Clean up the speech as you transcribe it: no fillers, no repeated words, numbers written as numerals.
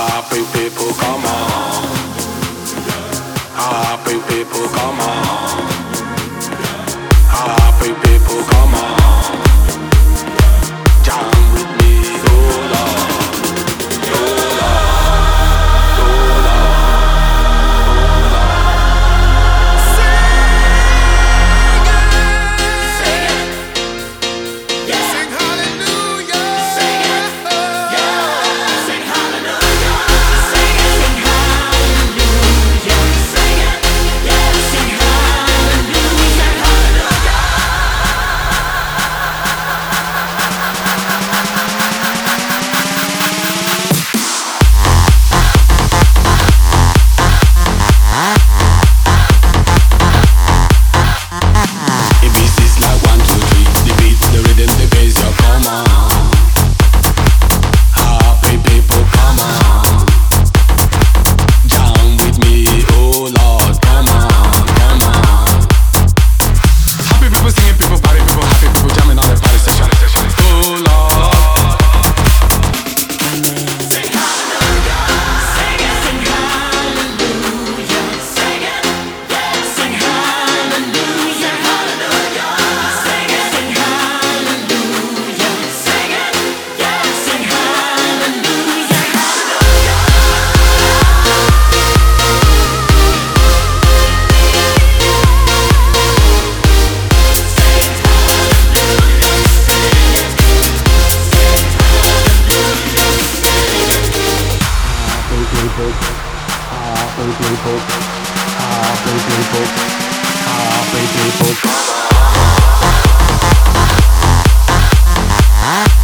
Happy people, come on. Happy people, come on. Happy people, come on. Jam with me, oh Lord, oh Lord, oh Lord, Sing it, yeah. Sing hallelujah. Sing it, yeah. Sing hallelujah. Sing it, sing hallelujah. Sing it, yeah. Sing hallelujah, hallelujah. It beats this like 1, 2, 3. The beat, the rhythm, the bass, yo, come on. Happy people, come on. Jam with me, oh Lord, come on, come on. Happy people singing, people party, people happy, people jamming on the party session. Oh Lord. Sing hallelujah. Sing it, sing hallelujah. Sing it, yeah. Sing hallelujah, hallelujah. Sing it, sing hallelujah. Sing it, yeah. Sing hallelujah, hallelujah. Happy people, happy people, happy people.